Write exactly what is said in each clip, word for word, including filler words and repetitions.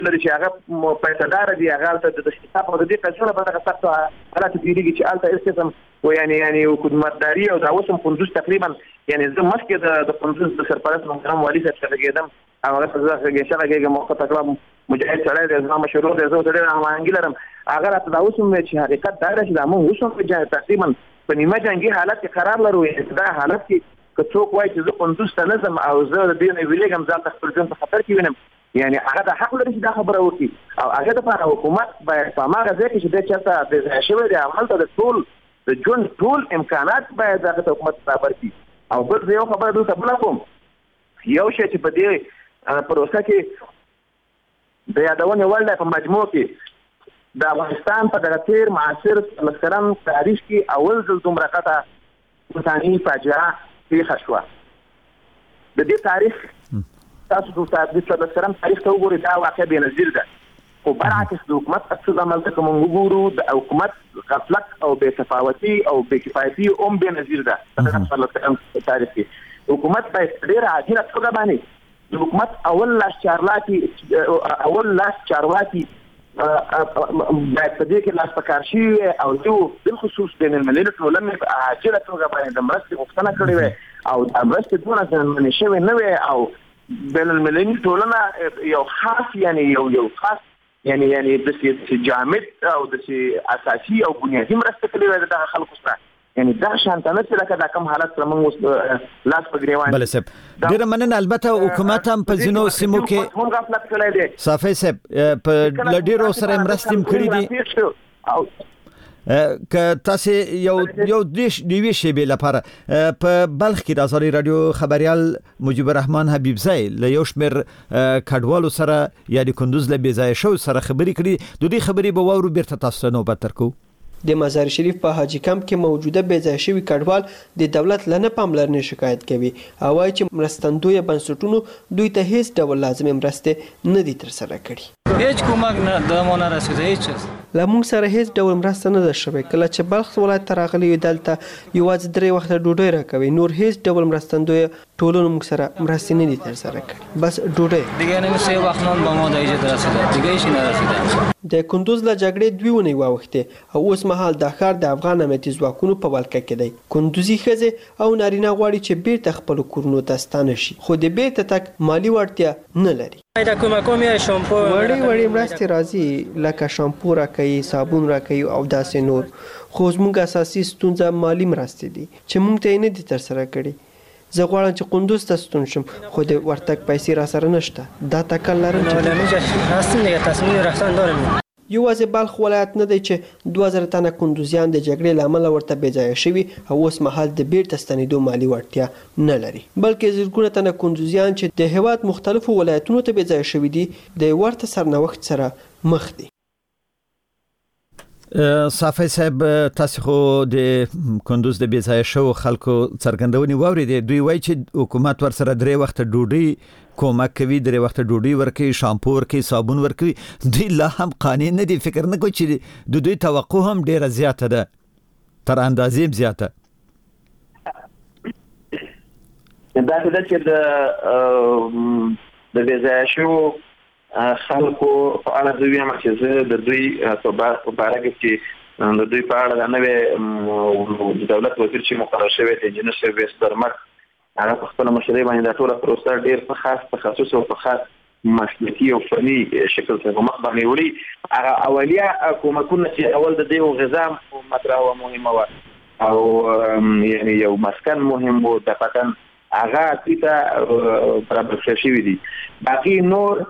لري چې هغه پیسه‌دار دي هغه ته د حساب او د دې قصره په دغه سخت حالات تیریږي چې الته استثم و یعنی یعنی حکومتداري او د اوسم قندوز تقریبا یعنی زه مخکې د قندوز د سرپرست محترم والي صاحب څخه کېدم هغه څه ځکه چې هغه موقت تکلم مجاهد سره د ځما مشروع د زو سره هماهنګي لرم هغه راته د اوسم چې حقیقت دا چې د موږ اوسم په تقریبا په نیمه جنگي حالت کې قرار لرو دا حالت کې که څوک وایي چې زه قندوز ته نظم او زه د دې نه ویلېږم ځان ته خپل ژوند په خطر کې وینم یعنی هغه د حق لري چې دا خبره وکړي او هغه د حکومت باید په هغه ځای کې چې د چرته د ځای شوی دی عمل ته د ټول د ژوند ټول امکانات باید هغه حکومت برابر کړي او بل یو خبره دوی ته بل کوم یو شی چې په دې پروسه کې د یادونې وړ په مجموع کې د افغانستان په دغه تیر معاصر لسکرن تاریخ کې اول ځل دومره قطع انساني فاجعه پیښه شوه د دې تاریخ تاسو د لسکرن تاریخ ته وګورئ دا واقع بېنظیر ده خو برعکس د حکومت اصل عمل ته کوم وګورو د حکومت غفلت او بې تفاوتي او بې کفایتي هم بېنظیر ده په لسکرن تاریخ کې حکومت باید ډېره عاجله توګه باندې د حکومت اول لاس چارواکي اول لاس چارواکي باید په دې کې لاس پکار شي او جو بالخصوص بین المللي ټولنې په عاجله توګه باندې د مرستې غوښتنه کړې وي او د مرستې دونه ځانمنې شوې نه وي او بین المللي ټولنه یو خاص یعنی یو یو خاص یعنی یعنی د سي جامد او د سي اساسي او بنیادي مرسته کړې وي د خلکو سره یعنی دا شانتانه چې لکه دا کوم حالت سره موږ لاس په ګریوان بل صاحب ډیر مننه البته حکومت هم په ځینو سیمو کې موږ غفلت کړی دی صافي صاحب په لډیرو سره مرستم کړی دي او که تاسو یو یو دیش دیوي شی به لپاره په بلخ کې د ازاري رادیو خبريال مجيب الرحمن حبيب زای له یو شمیر کډوالو سره یا د کندوز له بيځای شو سره خبري کړي د دې خبري به وورو بیرته تاسو نو بتر کو د مزار شریف په حاجی کمپ کې موجوده بېځای شوي کډوال د دولت له نه پاملرنې شکایت کوي او وایي چې مرستندویه بنسټونو دوی ته هیڅ ډول لازمې مرستې نه دي ترسره کړي هیڅ کومک نه د مونږ رسیدي هیڅ له موږ سره هیڅ ډول مرسته نه ده شوې کله چې بلخ ولایت ته راغلي یو دلته یوازې درې وخته ډوډۍ راکوي نور هیڅ ډول مرستندویه ټولنو موږ سره مرستې نه دي ترسره کړي بس ډوډۍ دیگه نه سه وخت نن به مو د اجازه رسیدي دیگه شي نه رسیدي د کندوز له جګړې دوی ونی واوښته او اوس مهال د ښار د افغان امنیتي ځواکونو په ولکه کې دی کندوزي ښځې او نارینه غواړي چې بیرته خپل کورونو ته ستانه شي خو د بیرته تک مالی وړتیا نه لري دا کومه کومه شامپو وړي وړي مرستې راځي لکه شامپو راکوي صابون راکوي او داسې نور خو زموږ اساسي ستونزه مالی مرستې دي چې موږ ته نه دي ترسره کړي زه غواړم چې قندوز ته ستون شم خو د ورتګ پیسې را سره نشته دا تکل لرم چې یوازې بلخ ولایت نه دی چې دوه زره تنه کندوزیان د جګړې له امله ورته بېځایه شوي او اوس مهال د بیرته ستنېدو مالي وړتیا نه لري بلکې زرګونه تنه کندوزیان چې د هېواد مختلفو ولایتونو ته بېځایه شوي دي د ورته سرنوښت سره مخ دي صافي صاحب تاسو خو د کندوز د بېځایه شو خلکو څرګندونې واورېدې دوی وایي چې حکومت ورسره درې وخته ډوډۍ کومک کوي درې وخته ډوډۍ ورکوي شامپو ورکوي صابون ورکوي دوی لا هم قانع نه دي فکر نه کوي چې د دوی توقع هم ډېره زیاته ده تر اندازې زیاته دا څه ده چې د د بېځایه شو خلکو په اړه دوی هم چې زه د دوی په باره کې چې د دوی په اړه د نوې دولت وزیر چې مقرر شوی دی انجینر صاحب ویسپرمک هغه په خپله مشرۍ باندې دا ټوله پروسه ډېر په خاص تخصص او په خاص مسلکي او فني شکل سره په مخ باندې وړي هغه اولیه کومکونه چې اول د دې غذا مطرح او مهمه وه او یعنی یو مسکن مهم و د پتن هغه ته برابر شوي دي باقي نور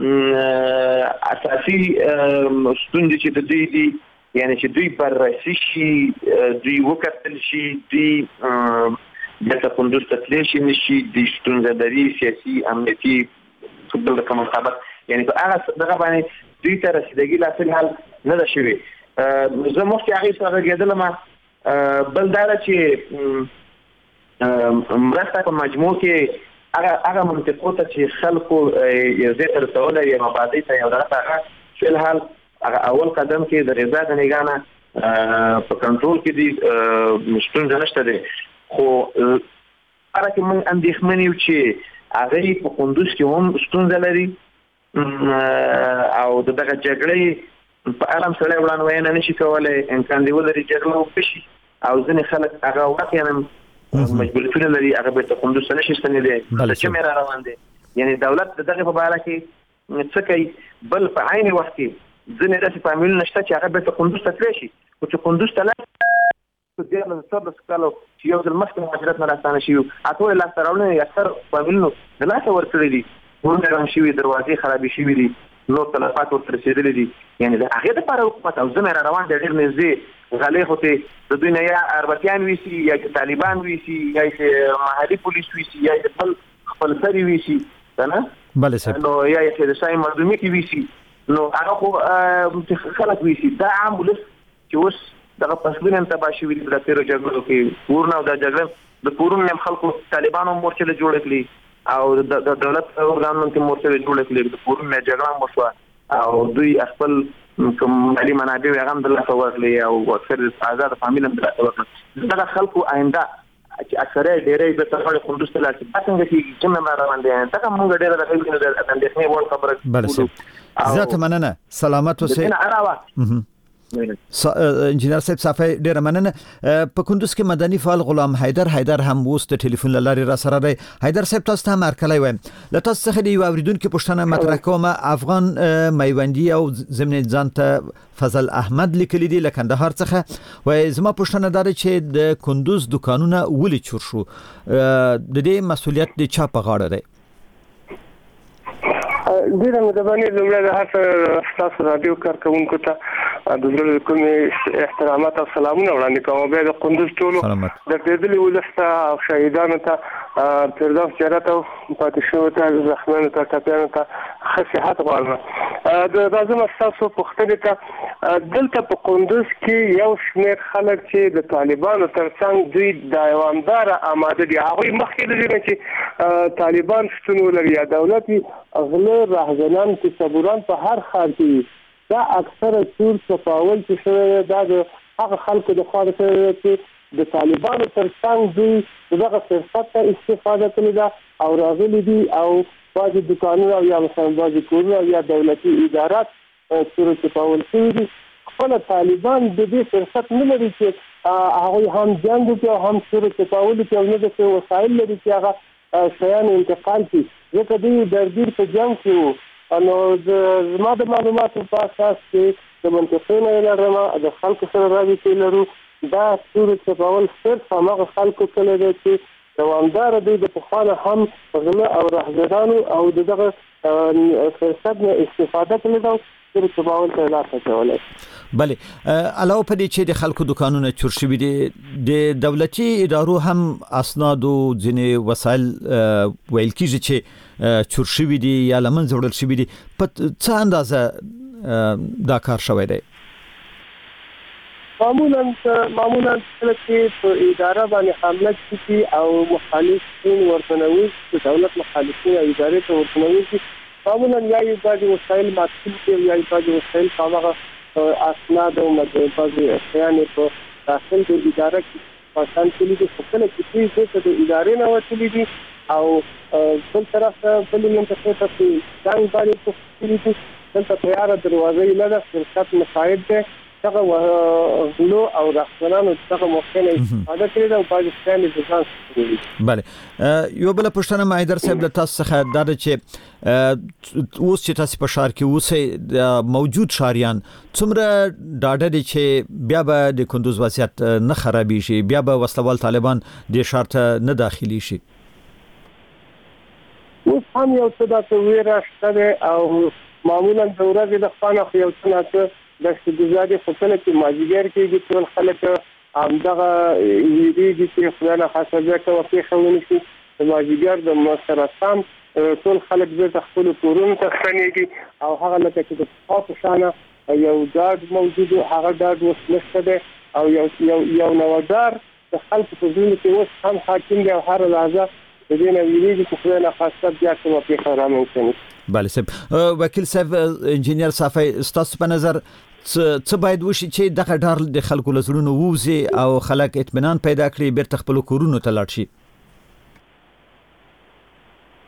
اساسي ستونزې چې د دوی دي یعنی چې دوی بررسي شي دوی وکتل شي دوی دلته کندوز ته تللی شي نشي د ستونزه لري سیاسي امنیتي بل د کوم مطابق یعنی په هغه دغه باندې دوی ته رسیدګي لا فل حال نه ده شوې زه مخکې هغې سره غږېدلم بل دا ده چې مرسته په مجموع کې هغه هغه منطقو ته چې خلکو یو ځای ته رسولی یا مبادۍ ته یو دغه هغه فی الحال هغه اول قدم کې د غذا د نګاه نه په کنټرول کې دي ستونزه نشته دی خو هغه کې موږ اندېښمن یو چې هغې په کندوز کې هم ستونزه لري او دغه جګړې په اړه سره وړاندوینه نشي کولای امکان دی ولري جګړه وکړي او ځینې خلک هغه واقعا مجبوریتونه لري هغه به ته کوم څه نشي ستنېدي چې مې را روان دي یعنی دولت دغه په اړه کې څه کوي بل په عین وخت کې ځینې داسې فامیل نشته چې هغه به ته کوم څه تللی شي او چې کوندوز ته لاړ د ډېر څه کالو چې یو ځل مخکې مهاجرت نه راستانه شي اته لا سره یا سر فامیلونو د لاس ورکړي دي ورونه رام شي دروازې خرابې شي دي نو تلفات ورته رسیدلې دي یعنی دا هغه د لپاره حکومت او ځنه را روان دي ډېر نږدې غلې هوته د دوی نه یا اربکیان ویسي یا طالبان ویسي یا محلي پولیس ویسي یا خپل خپل سری ویسي نه بله سر نو یا چې د شای مردمي کې ویسي نو هغه خو خلک ویسي دا عام ولس چې اوس دغه پسلین ته باشي ویل د تیرو جګړو کې ورنه د جګړې د کورونو هم خلکو طالبانو مورچل جوړ کړي او د دولت اورګانونو کې مورچل جوړ کړي د کورونو جګړه مشوا او دوی خپل کوم مالي منابع هغه هم د الله ورغلي او اکثر آزاد فامیل هم د الله ورغلي دغه خلکو آینده چې اکثره ډېرې د تخړې خوندوس ته لاړ څنګه چې څنګه روان دي دا کوم ډېر د خلکو د اندېښنې وړ خبره بله زیاته مننه سلامت اوسئ انجینر صاحب صافی ډیره مننه په کندوز کې مدني فعال غلام حیدر حیدر هم اوس د ټلیفون لارې را سره دی حیدر صاحب تاسو ته مرکلای وایم له تاسو څخه دی اوریدونکو پښتنه مطرح کوم افغان میوندي او ضمن ځان ته فضل احمد لیکلی دی له کندهار څخه وای زما پښتنه دار چې د کندوز دکانونه ولې چور شو د دې مسولیت د چا په غاړه دی ډیره مدبانې زموږ د هڅه تاسو رادیو کارکونکو ته د زړه کومې احترامات او سلامونه وړاندې کوم بیا د کندوز ټولو د دې ولسته او شهیدانو ته فردوس جرات او پاتې شو ته زخمانو ته ټاپیانو ته صحت غواړم د لازم تاسو پوښتنه ته دلته په کندوز کې یو شمېر خلک چې د طالبانو ترڅنګ دوی دایوامدار آماده دي هغه مخکې دي چې طالبان شتون ولري یا دولت اغله راهزنان چې صبران په هر خار کې دا اکثره چور صفاول چې شوی دا د هغه خلکو د خاطر چې د طالبانو ترڅنګ دوی دغه فرصت ته استفاده کړې ده او راغلي دي او بعضي دکانونه یا مثلا بعضي کورونه یا دولتي ادارات چور صفاول کوي خپل طالبان د دې فرصت نه لري چې هغه هم جنگ کوي هم چور صفاول کوي او نه د وسایل لري چې هغه شیان انتقال کی ځکه دوی درګیر په جنگ کې نو زما د معلوماتو په اساس کې د منطقې نه لرم د خلکو سره راځي لرو دا صورت په اول صرف هغه خلکو کله دي چې دوامدار دي د پخوانه هم غله او رهزدانو او دغه فرصت نه استفاده کوي دا صورت په اول ته لا کوي بله علاوه په دې چې د خلکو دکانونه چور شوي دي د دولتي ادارو هم اسناد او ځینې وسایل ویل کیږي چې چور شوي دي یا لمن زوړل شوي دي په څه اندازه دا کار شوی دی معمولا معمولا چې په اداره باندې حمله کیږي او مخالفین ورتنوي چې دولت مخالفین ادارې ته ورتنوي معمولا یا یو باندې وسایل ماتل یا یو باندې وسایل هغه اسناد او مدرسې یعنی په داخل د اداره کې پاسان کلی د خپل کیږي چې د ادارې نه وتلي دي او بل طرف بل منطقه ته څنګه باندې په کلی کې څنګه تیار دروازې لږه فرصت مساعد ده څنګه غلو او راخلانو څنګه مخکنه استفاده کړي او باندې ستانه ځان کوي بله یو بل پښتنه مایدر صاحب له تاسو څخه دا چې اوس چې تاسو په شهر کې اوسئ موجود شاریان څومره ډاډه دي چې بیا به د کندوز وضعیت نه خرابې شي بیا به وسلوال طالبان د شهر ته نه داخلي شي اوس هم یو څه د ویره شته او معمولا د ورځې د خانه خو یو څه د استګزاري خپل کې ماجیګر کې ټول خلک همدغه ویریږي چې خلانه حسابه کوي په خلونو کې د ماجیګر د مسرسام ټول خلک د خپل کورونو ته خنيږي او هغه لکه چې د خاص شانه یو ډاډ موجود هغه ډاډ وسلسته ده او یو یو یو نوادار د خلکو په ځینو کې اوس هم حاکم دی او هر لحظه د دې نه ویریږي چې خلانه حساب بیا کوم په خرامه کوي بله صاحب وکیل صاحب انجینر صافی ستاسو په نظر څه باید وشي چې دغه ډار د خلکو لزړونو ووزي او خلک اطمینان پیدا کړي بیرته خپل کورونو ته لاړ شي په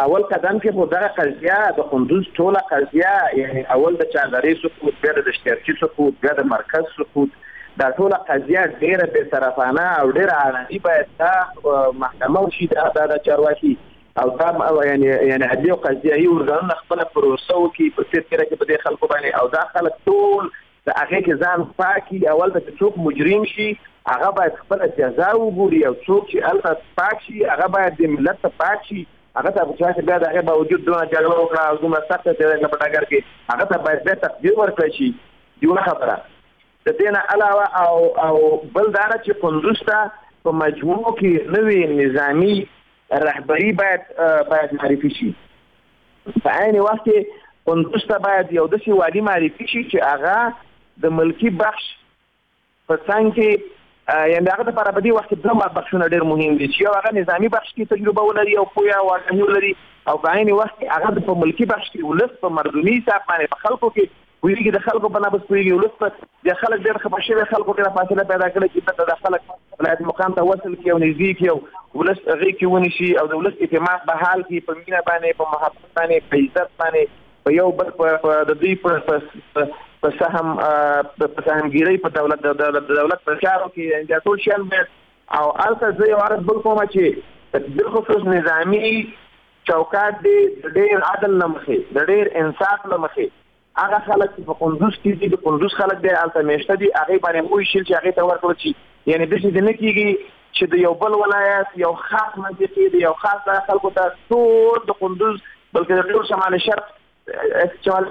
اول قدم کې خو دغه قضیه د کندوز ټوله قضیه یعنی اول د چادرې سقوط بیا د اشتراکي سقوط بیا د مرکز سقوط دا ټوله قضیه ډیره بې طرفانه او ډیره علني باید دا محکمه وشي دا د چارواکي او دا یعنی یعنی هدیو قضیه یو ورغلنه خپل پروسه وکي په څیر کې په دې خلکو باندې او دا خلک ټول د هغه کې ځان پاکي اول د څوک مجرم شي هغه باید خپل جزا وګوري او څوک چې البته پاک شي هغه باید د ملت پاک شي هغه ته چې بیا دغه باوجود دونه جګړه وکړه او دومره سخته چې په ډګر کې هغه ته باید به تقدیر ورکړي شي یو خبره د دې نه علاوه او او بل دا چې کندوز ته په مجموع کې نوې نظامی رهبری باید باید معرفي شي په عین وخت کې کندوز ته باید یو داسې والي معرفي شي چې هغه د ملکی بخش په څنګ کې یعنې هغه لپاره په دې وخت کې دوه بخشونه ډېر مهم دي چې یو هغه نظامي بخش کې تجربه ولري او پوهه او واقعي ولري او په عین وخت کې هغه په ملکی بخش کې ولس په مردمي حساب باندې په خلکو کې ویږي د خلکو په نابس پوهېږي ولس په د خلک ډېر خفه شوي خلکو کې فاصله پیدا کړي چې د خلک ولایت مقام ته وصل کړي او نږدې کړي او ولس هغې کې ونیسي او د ولس اعتماد په حال کې په مینه باندې په محبت باندې په عزت باندې په یو بل په د دوی په په سهم په سهمګیرۍ په دولت د دولت په چارو کې دا ټول شیان او هلته زه یو عرض بل کومه چې بالخصوص نظامي چوکاټ دی د ډېر عدل له مخې د ډېر انصاف له مخې هغه خلک چې په کندوز کې دي د کندوز خلک دی هلته میشته دي هغې باندې وویشل چې هغې ته ورکړل شي یعنې داسې دې نه کېږي چې د یو بل ولایت یو خاص منطقې د یو خاص خلکو ته ټول د کندوز بلکې د ټول شمال شرق شمال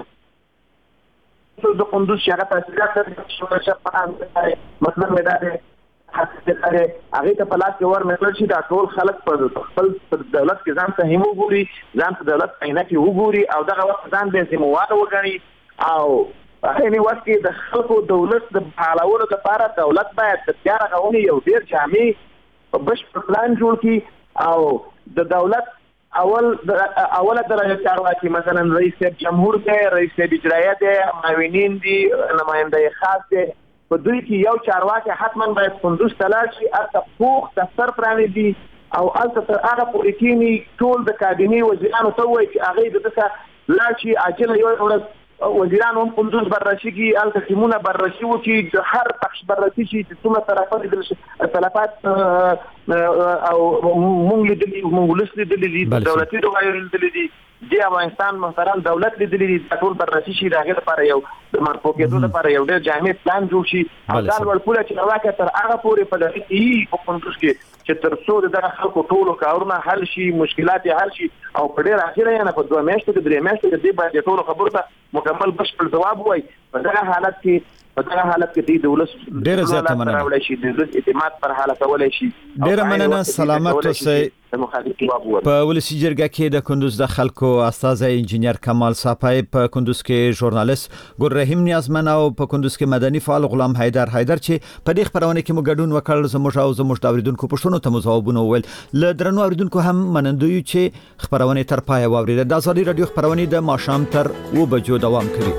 د کندوز چې هغه تحصیلات لري شمال شرق په مطلب مې دا دی هغې ته په لاس کې ورنکړل شي دا ټول خلک په خپل دولت کې ځان ته هم وګوري ځان ته دولت په عینه کې وګوري او دغه وخت ځان بې ذمهواره وګڼي او په عین وخت کې د خلکو دولت د حالولو لپاره دولت باید د بیا رغونې یو ډېر جامع بشپړ پلان جوړ کړي او د دولت اول اوله درجه چارواکي مثلا رئیس صاحب جمهور دی رئیس صاحب اجرایه دی معاونین دي نماینده خاص دی په دوی کې یو چارواکي حتما باید کندوز ته لاړ شي هلته پوخ دفتر پرانیزي او هلته تر هغه پورې کښېني ټول د کابینې وزیرانو ته ووایي چې هغې د دغه لاړ شي عاجله یوه ورځ وزیران هم کندوز بررسي کړي هلته ټیمونه بررسي وکړي د هر بخش بررسي شي چې څومره تلفات لیدل شي تلفات او مونږ لیدلي مونږ ولس لیدلي دي دولتي دوایو لیدلي دي د افغانستان محترم دولت لیدلي دي ټول بررسي شي د هغې لپاره یو د مرفوع کېدو لپاره یو ډېر جامع پلان جوړ شي او دا لوړ پوله چې راواقع تر هغه پورې په دغه کې په کندوز کې چې تر څو د دغه خلکو ټولو کارونه حل شي مشکلات یې حل شي او په ډېر اخره یې نه په دوه میاشتو کې درې میاشتو کې دې باید د ټولو خبرو ته مکمل بشپړ ځواب ووایي په دغه حالت کې په دغه حالت کې د ولس ډېره زیاته مننه راوړی شي د ولس اعتماد پر حالتولی شي ډېره مننه سلامت اوسئ په ولسي جرګه کې د کندوز د خلکو استازی انجینر کمال صافی په کندوز کې ژورنالیست ګل رحیم نیازمن او په کندوز کې مدني فعال غلام حیدر حیدر چې په دې خبرونه کې مو ګډون وکړ زموږ او زموږ د اوریدونکو پوښتنو ته مو ځوابونه وویل له درنو اوریدونکو هم منندوی چې خبرونه تر پایه واوریده د ازادي رادیو خبرونه د ماښام تر اوه بجو دوام کوي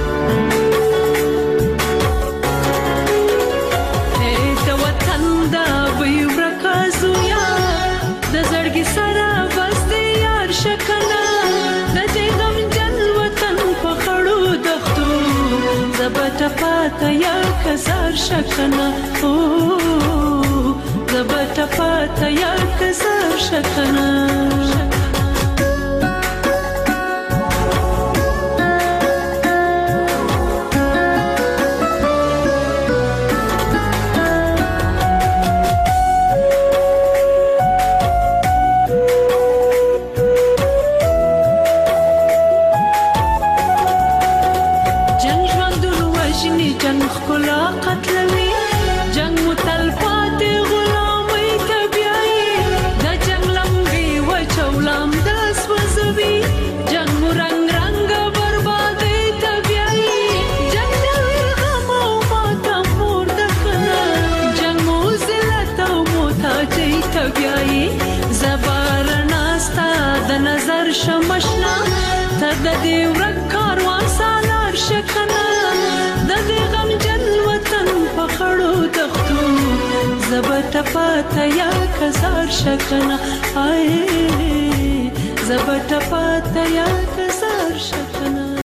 پاتا یا کزار شکنا او زبتا پاتا یا کزار شکنا شمشنا تد دې ورک کاروان سالار شکنا د دې غم جن وطن په خړو دښتو زبته پاته یا کزار شکنا آی زبټ پاتیا کسا